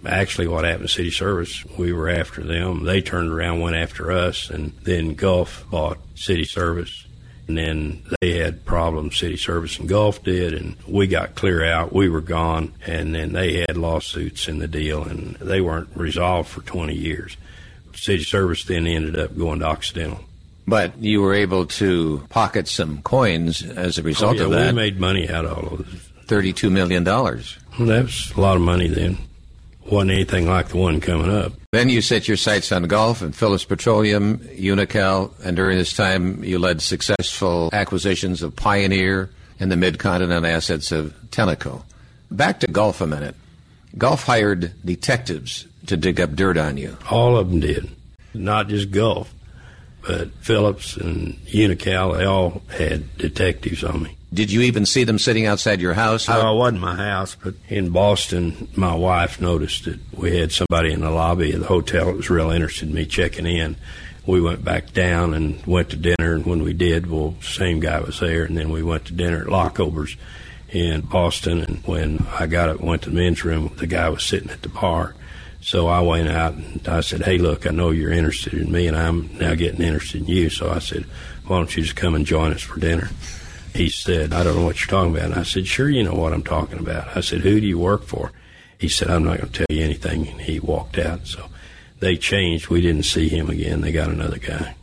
Actually, what happened to City Service, we were after them. They turned around, went after us, and then Gulf bought City Service. And then they had problems, City Service and Gulf did, and we got clear out. We were gone, and then they had lawsuits in the deal, and they weren't resolved for 20 years. City Service then ended up going to Occidental. But you were able to pocket some coins as a result of that. We made money out of all of this. $32 million. Well, that was a lot of money then. Wasn't anything like the one coming up. Then you set your sights on Gulf and Phillips Petroleum, Unocal, and during this time you led successful acquisitions of Pioneer and the Mid-Continent assets of Tenneco. Back to Gulf a minute. Gulf hired detectives to dig up dirt on you. All of them did. Not just Gulf, but Phillips and Unocal, they all had detectives on me. Did you even see them sitting outside your house? It wasn't my house, but in Boston, my wife noticed that we had somebody in the lobby of the hotel that was real interested in me checking in. We went back down and went to dinner, and when we did, well, the same guy was there, and then we went to dinner at Lockover's in Boston, and when I went to the men's room, the guy was sitting at the bar. So I went out and I said, hey, look, I know you're interested in me, and I'm now getting interested in you. So I said, why don't you just come and join us for dinner? He said, I don't know what you're talking about. And I said, sure, you know what I'm talking about. I said, who do you work for? He said, I'm not going to tell you anything. And he walked out. So they changed. We didn't see him again. They got another guy.